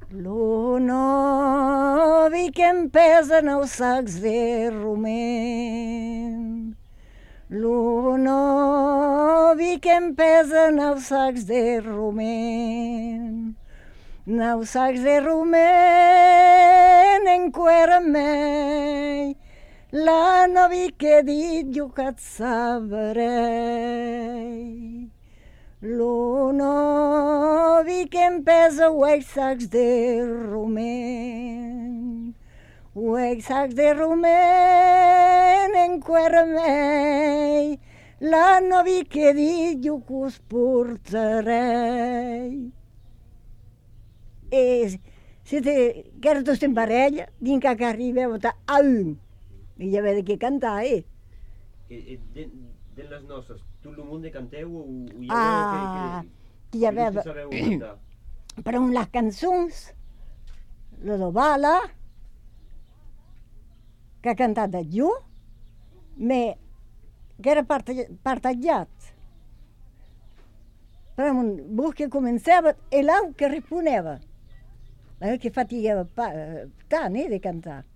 Lo novi che pesa nou sacs de roment. Lo novi que pesa nou sacs de roment. Nou sacs de roment en cuera mei. La novi che dit jo que et sabrei. Lo novi que pesa hueix sacs de roment. Hueix sacs de roment en cuera mei. La novi que dit jo que us portarei. E si que ara tots en parella, din que arribeu a un. I ja ve que cantar, De les nostres, tot el món de canteu o hi ha que ja ve sabeu cantar? Però les cançons, la d'Ovala, que ha cantat jo, que era partagiat. Però vos que començava e l'au que responeva. Que fatigava tant, de cantar.